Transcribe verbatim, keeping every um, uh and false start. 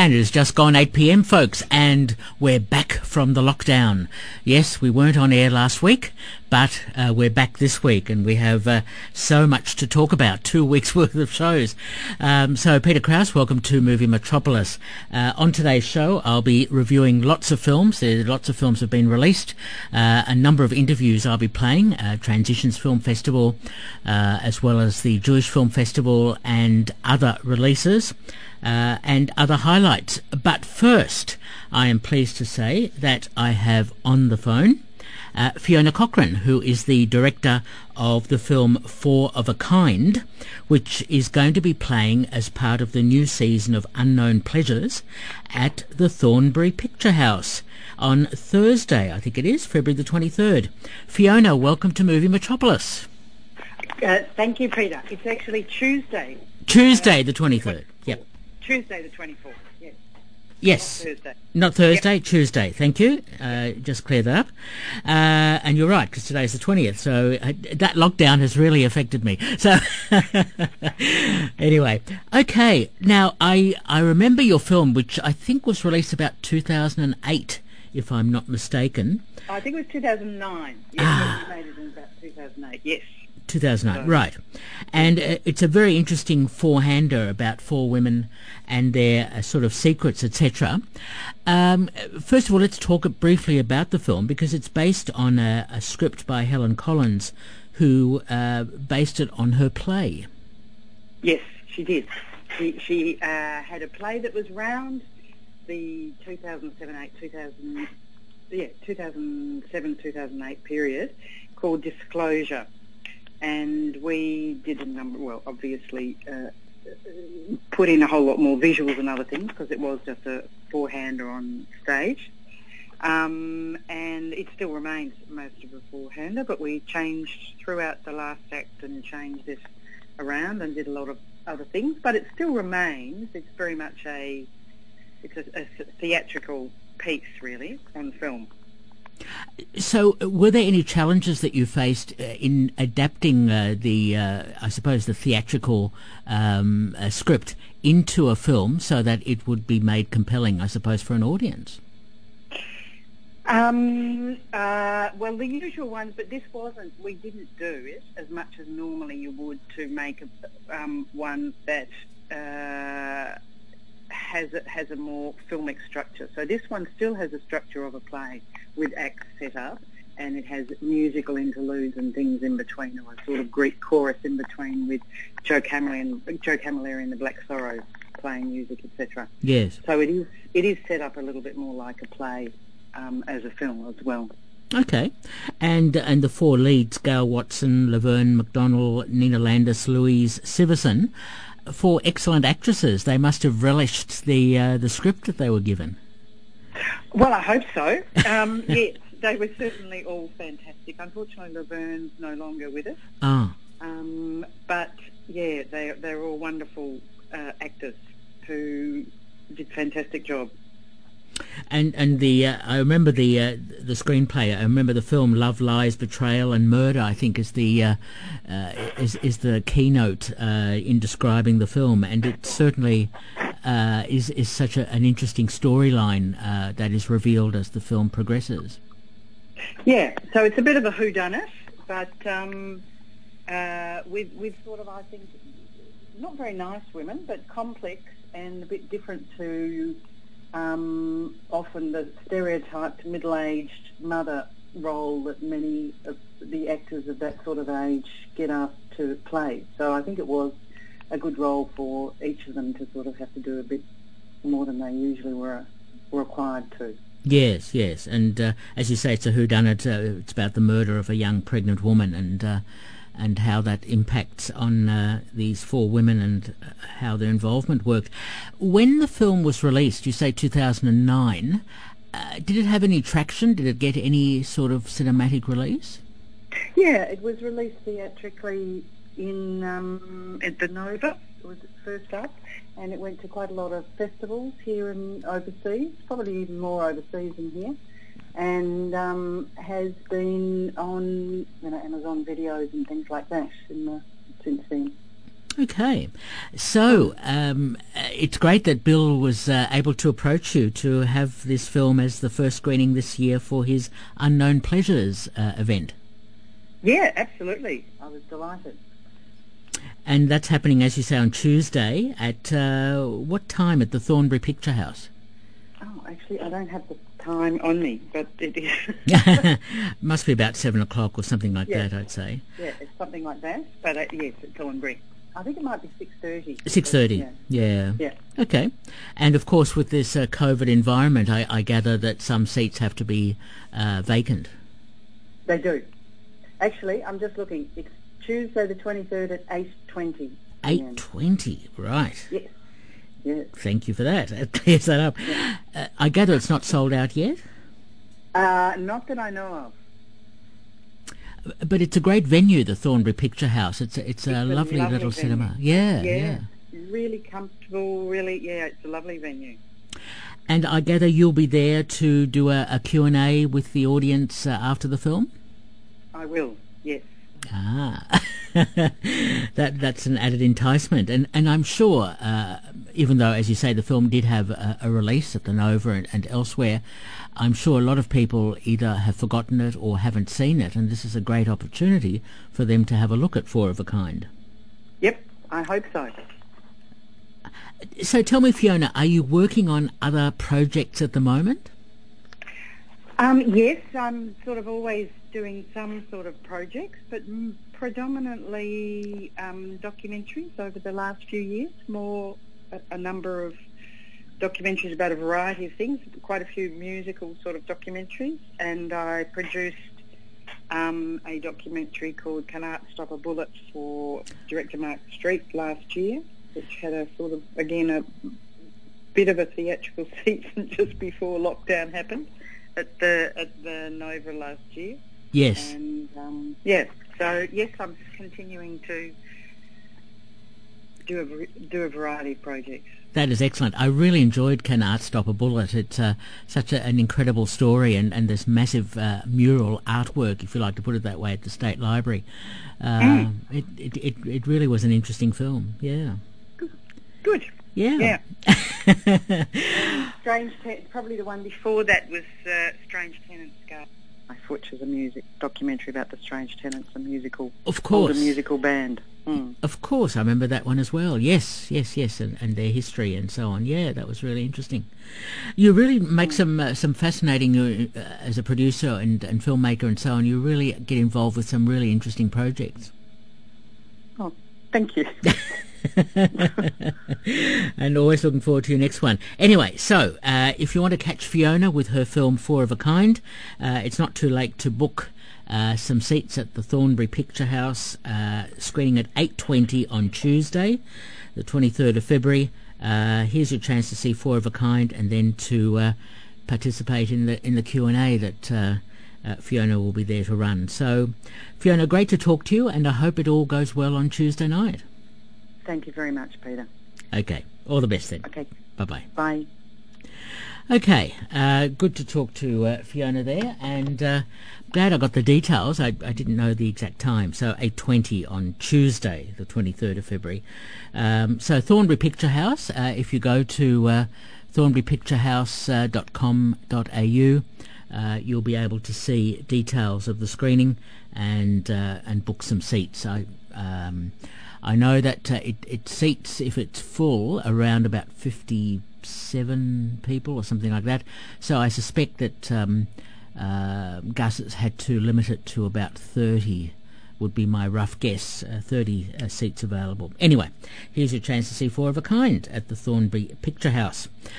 And it has just gone eight p m, folks, and we're back from the lockdown. Yes, we weren't on air last week, but uh, we're back this week, and we have uh, so much to talk about, two weeks' worth of shows. Um, so, Peter Krause, welcome to Movie Metropolis. Uh, on today's show, I'll be reviewing lots of films. There, lots of films have been released. Uh, a number of interviews I'll be playing, uh, Transitions Film Festival, uh, as well as the Jewish Film Festival and other releases. Uh, and other highlights. But first, I am pleased to say that I have on the phone uh, Fiona Cochran, who is the director of the film Four of a Kind, which is going to be playing as part of the new season of Unknown Pleasures at the Thornbury Picture House on Thursday, I think it is, February the twenty-third. Fiona, welcome to Movie Metropolis. Uh, thank you, Peter. It's actually Tuesday. Tuesday the twenty-third, yep. Tuesday the twenty-fourth, yes. Yes. Not Thursday. Not Thursday, yep. Tuesday. Thank you. Uh, just clear that up. Uh, and you're right, because today's the twentieth, so uh, that lockdown has really affected me. So, anyway. Okay, now, I, I remember your film, which I think was released about two thousand eight, if I'm not mistaken. I think it was two thousand nine. Yes, ah. We made it in about two thousand eight, yes. two thousand nine, right. And uh, it's a very interesting four-hander about four women and their uh, sort of secrets, et cetera. Um, first of all, let's talk briefly about the film, because it's based on a, a script by Helen Collins, who uh, based it on her play. Yes, she did. She, she uh, had a play that was round the two thousand seven eight, two thousand, yeah, two thousand seven, two thousand eight period, called Disclosure. And we did a number, well, obviously uh, put in a whole lot more visuals and other things, because it was just a four-hander on stage. Um, and it still remains most of a four-hander, but we changed throughout the last act and changed it around and did a lot of other things. But it still remains, it's very much a, it's a, a theatrical piece, really, on film. So, were there any challenges that you faced uh, in adapting uh, the, uh, I suppose, the theatrical um, uh, script into a film so that it would be made compelling, I suppose, for an audience? Um, uh, well, the usual ones, but this wasn't, we didn't do it as much as normally you would to make a, um, one that uh, has a, has a more filmic structure. So this one still has a structure of a play with acts set up, and it has musical interludes and things in between, or a sort of Greek chorus in between with Joe Camilleri, Joe Camilleri and the Black Sorrows playing music, et cetera. Yes. So it is it is set up a little bit more like a play um, as a film as well. Okay. And and the four leads, Gail Watson, Laverne McDonnell, Nina Landis, Louise Siverson, four excellent actresses. They must have relished the uh, the script that they were given. Well, I hope so. Um, yes, they were certainly all fantastic. Unfortunately, Laverne's no longer with us. Ah. Um, but, yeah, they, they're all wonderful uh, actors who did a fantastic job. And and the uh, I remember the uh, the screenplay. I remember the film Love, Lies, Betrayal and Murder, I think, is the uh, uh, is is the keynote uh, in describing the film, and it certainly uh, is is such a, an interesting storyline uh, that is revealed as the film progresses. Yeah, so it's a bit of a whodunit, but um, uh, with with sort of, I think, not very nice women, but complex and a bit different to Um, often the stereotyped middle-aged mother role that many of the actors of that sort of age get asked to play. So I think it was a good role for each of them to sort of have to do a bit more than they usually were, were required to. Yes, yes, and uh, as you say, it's a whodunit. Uh, it's about the murder of a young pregnant woman, and uh, and how that impacts on uh, these four women and uh, how their involvement worked. When the film was released, you say two thousand nine, uh, did it have any traction? Did it get any sort of cinematic release? Yeah, it was released theatrically in um, at the Nova. It was first up, and it went to quite a lot of festivals here and overseas, probably even more overseas than here. And um, has been on, you know, Amazon videos and things like that in the, since then. Okay, so um, it's great that Bill was uh, able to approach you to have this film as the first screening this year for his Unknown Pleasures uh, event. Yeah, absolutely. I was delighted. And that's happening, as you say, on Tuesday at uh, what time at the Thornbury Picture House? Oh, actually, I don't have the time on me, but it is. Must be about seven o'clock or something like Yeah. that, I'd say. Yeah, it's something like that. But uh, yes, at Thornbury. I think it might be six thirty. Six thirty. Yeah. Yeah. Yeah. Okay. And of course, with this uh, COVID environment, I, I gather that some seats have to be uh, vacant. They do. Actually, I'm just looking. It's Tuesday the twenty-third at eight twenty. Eight twenty. Right. Yes. Yes. Thank you for that. It clears that up. Yeah. Uh, I gather it's not sold out yet. Uh, not that I know of. But it's a great venue, the Thornbury Picture House. It's a, it's a, It's a lovely, lovely little venue. cinema. Yeah, yeah, Yeah. Really comfortable. Really, yeah. It's a lovely venue. And I gather you'll be there to do a, a Q and A with the audience uh, after the film? I will. Yes. Ah, that that's an added enticement, and and I'm sure, uh, even though, as you say, the film did have a, a release at the Nova and, and elsewhere, I'm sure a lot of people either have forgotten it or haven't seen it, and this is a great opportunity for them to have a look at Four of a Kind. Yep. I hope so. So tell me, Fiona, are you working on other projects at the moment? Um, yes, I'm sort of always doing some sort of projects, but mm, predominantly um, documentaries over the last few years, more a, a number of documentaries about a variety of things, quite a few musical sort of documentaries, and I produced um, a documentary called Can Art Stop a Bullet for director Mark Street last year, which had a sort of, again, a bit of a theatrical season just before lockdown happened at the at the Nova last year. Yes. And um, yeah, so yes, I'm continuing to do a do a variety of projects. That is excellent. I really enjoyed Can Art Stop a Bullet. It's uh, such a, an incredible story, and, and this massive uh, mural artwork, if you like to put it that way, at the State Library. Uh, Mm. it, it, it, it really was an interesting film. Yeah. Good. Yeah. Yeah. Strange Ten- probably the one before that was uh, Strange Tenants Garden, which is a music documentary about the Strange Tenants, a musical, Of course. older musical band. Mm. Of course, I remember that one as well. Yes, yes, yes, and, and their history and so on. Yeah, that was really interesting. You really make some uh, some fascinating, uh, as a producer and, and filmmaker and so on, you really get involved with some really interesting projects. Oh, thank you. And always looking forward to your next one. Anyway, so uh, if you want to catch Fiona with her film Four of a Kind, uh, it's not too late to book uh, some seats at the Thornbury Picture House, uh, screening at eight twenty on Tuesday, the twenty-third of February. Uh, here's your chance to see Four of a Kind, and then to uh, participate in the in the Q and A that uh, uh, Fiona will be there to run. So, Fiona, great to talk to you, and I hope it all goes well on Tuesday night. Thank you very much, Peter. Okay, all the best then. Okay, Bye-bye. bye. Okay, uh, good to talk to uh, Fiona there, and uh, glad I got the details. I, I didn't know the exact time. So eight twenty on Tuesday, the twenty-third of February. Um, so Thornbury Picture House, uh, if you go to uh, thornbury picture house dot com dot a u, uh, you'll be able to see details of the screening and uh, and book some seats. I um, I know that uh, it, it seats, if it's full, around about fifty-seven people or something like that. So I suspect that um, uh, Gus has had to limit it to about thirty, would be my rough guess, uh, thirty uh, seats available. Anyway, here's your chance to see Four of a Kind at the Thornbury Picture House.